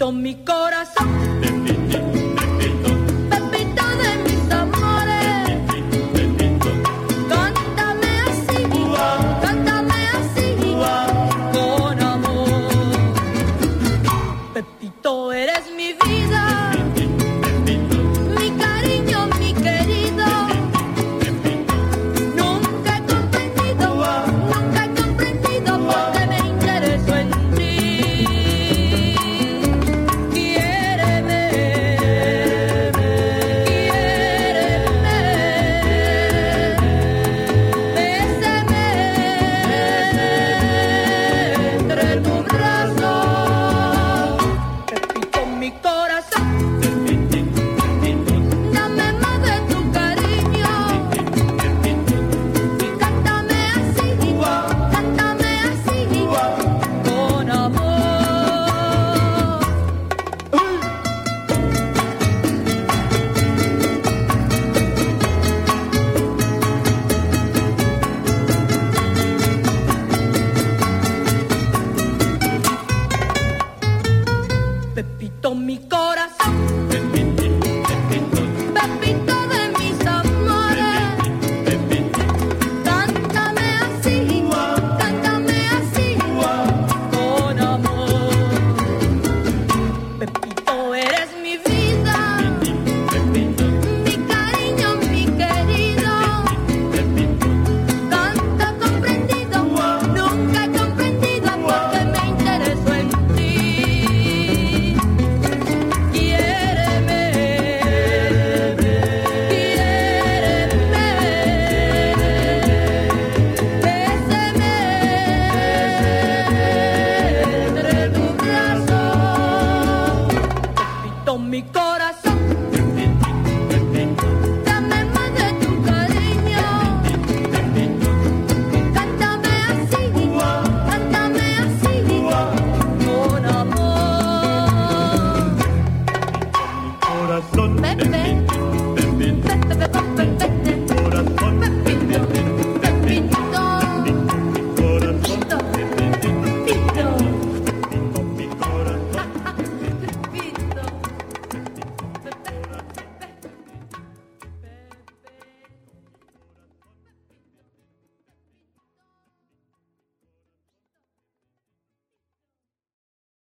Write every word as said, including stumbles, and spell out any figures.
Pepito, mi corazón. Pepito, Pepito. Pepito de mis amores. Pepito, Pepito. Cántame así, uh-huh. Cántame así, uh-huh. Con amor. Pepito, eres mi vida. Pepito, Pepito. Mi cariño, mi querido. Pepito, Pepito. Nunca he comprendido, uh-huh. Nunca he comprendido, uh-huh. Por qué me intereso en ti. Pepito, mi corazón. Pepito, Pepito. Pepito.